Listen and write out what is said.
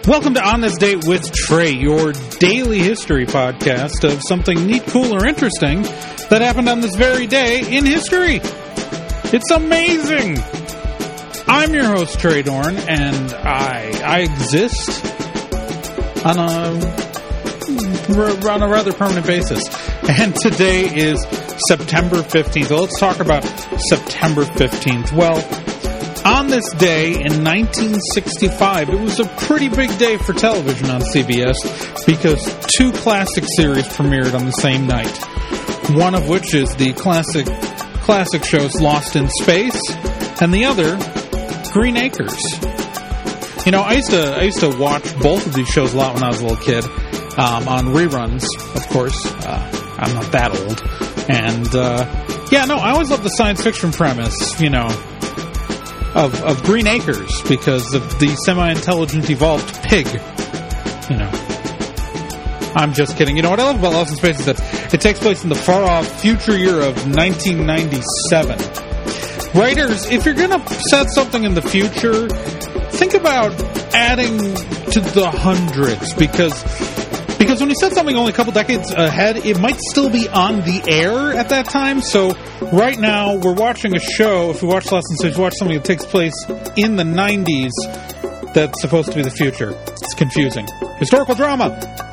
Welcome to On This Date with Trey, your daily history podcast of something neat, cool, or interesting that happened on this very day in history. It's amazing! I'm your host, Trey Dorn, and I exist on a rather permanent basis. And today is September 15th. So let's talk about September 15th. Well, on this day in 1965, it was a pretty big day for television on CBS because two classic series premiered on the same night. One of which is the classic shows Lost in Space, and the other, Green Acres. You know, I used to watch both of these shows a lot when I was a little kid, on reruns, of course. I'm not that old. And, I always loved the science fiction premise, you know, of Green Acres, because of the semi-intelligent evolved pig. You know. I'm just kidding. You know what I love about Lost in Space is that it takes place in the far-off future year of 1997. Writers, if you're going to set something in the future, think about adding to the hundreds, because when you set something only a couple decades ahead, it might still be on the air at that time. So right now, we're watching a show. If we watch Lost in Space, we watch something that takes place in the 90s that's supposed to be the future. It's confusing. Historical drama.